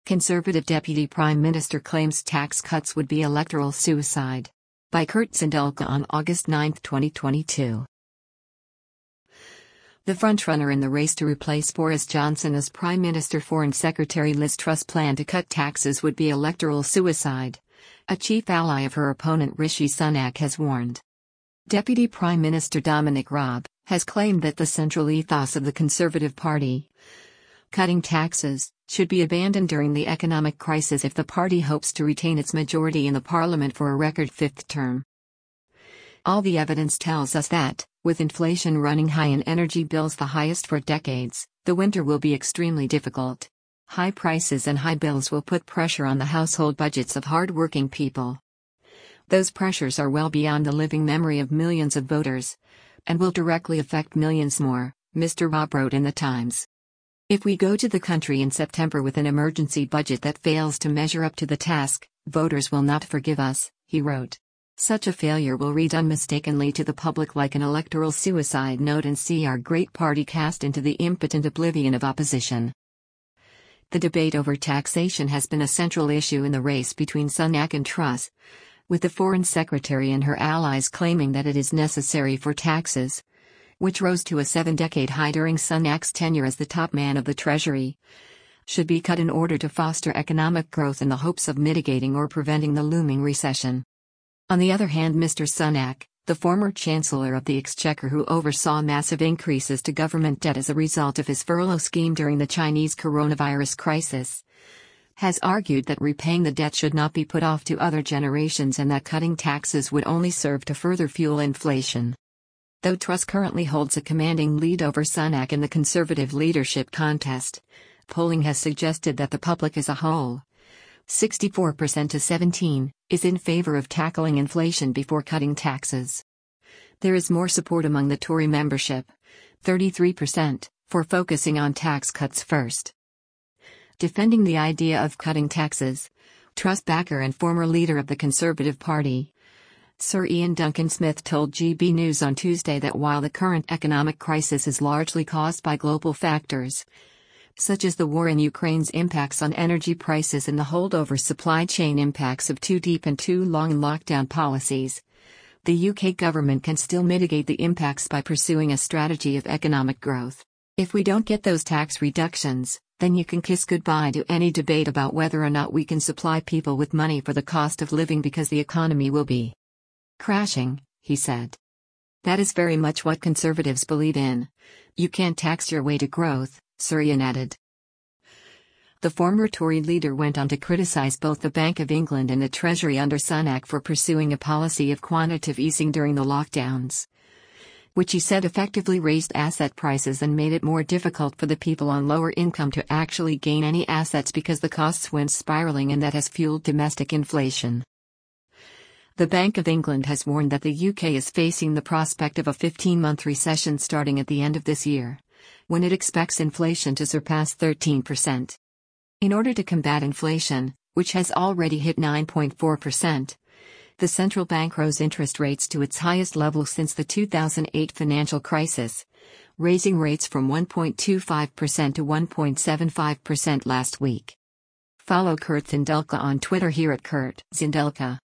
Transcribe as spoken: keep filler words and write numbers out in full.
Conservative Deputy Prime Minister claims tax cuts would be electoral suicide. By Kurt Zindelka on August ninth, twenty twenty-two. The frontrunner in the race to replace Boris Johnson as Prime Minister, Foreign Secretary Liz Truss' plan to cut taxes would be electoral suicide. A chief ally of her opponent Rishi Sunak has warned. Deputy Prime Minister Dominic Raab has claimed that the central ethos of the Conservative Party, cutting taxes, should be abandoned during the economic crisis if the party hopes to retain its majority in the parliament for a record fifth term. All the evidence tells us that, with inflation running high and energy bills the highest for decades, the winter will be extremely difficult. High prices and high bills will put pressure on the household budgets of hard-working people. Those pressures are well beyond the living memory of millions of voters, and will directly affect millions more, Mister Raab wrote in The Times. If we go to the country in September with an emergency budget that fails to measure up to the task, voters will not forgive us, he wrote. Such a failure will read unmistakably to the public like an electoral suicide note and see our great party cast into the impotent oblivion of opposition. The debate over taxation has been a central issue in the race between Sunak and Truss, with the Foreign Secretary and her allies claiming that it is necessary for taxes, which rose to a seven-decade high during Sunak's tenure as the top man of the Treasury, should be cut in order to foster economic growth in the hopes of mitigating or preventing the looming recession. On the other hand, Mister Sunak, the former Chancellor of the Exchequer who oversaw massive increases to government debt as a result of his furlough scheme during the Chinese coronavirus crisis, has argued that repaying the debt should not be put off to other generations and that cutting taxes would only serve to further fuel inflation. Though Truss currently holds a commanding lead over Sunak in the Conservative leadership contest, polling has suggested that the public as a whole, sixty-four percent to seventeen, is in favor of tackling inflation before cutting taxes. There is more support among the Tory membership, thirty-three percent, for focusing on tax cuts first. Defending the idea of cutting taxes, Truss backer and former leader of the Conservative Party, Sir Ian Duncan-Smith told G B News on Tuesday that while the current economic crisis is largely caused by global factors, such as the war in Ukraine's impacts on energy prices and the holdover supply chain impacts of too deep and too long lockdown policies, the U K government can still mitigate the impacts by pursuing a strategy of economic growth. If we don't get those tax reductions, then you can kiss goodbye to any debate about whether or not we can supply people with money for the cost of living because the economy will be crashing, he said. That is very much what Conservatives believe in. You can't tax your way to growth, Sir Ian added. The former Tory leader went on to criticise both the Bank of England and the Treasury under Sunak for pursuing a policy of quantitative easing during the lockdowns, which he said effectively raised asset prices and made it more difficult for the people on lower income to actually gain any assets because the costs went spiralling, and that has fueled domestic inflation. The Bank of England has warned that the U K is facing the prospect of a fifteen-month recession starting at the end of this year, when it expects inflation to surpass thirteen percent. In order to combat inflation, which has already hit nine point four percent, the central bank rose interest rates to its highest level since the two thousand eight financial crisis, raising rates from one point two five percent to one point seven five percent last week. Follow Kurt Zindelka on Twitter here at Kurt Zindelka.